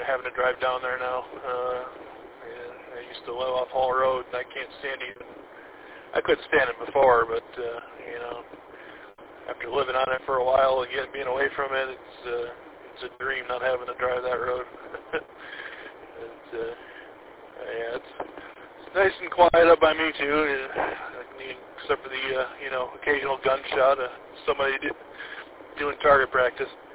having to drive down there now. And I used to live off Hall Road, and I can't stand even. I couldn't stand it before, but after living on it for a while and being away from it, it's a dream not having to drive that road. It's nice and quiet up by me too, except for the occasional gunshot of somebody doing target practice.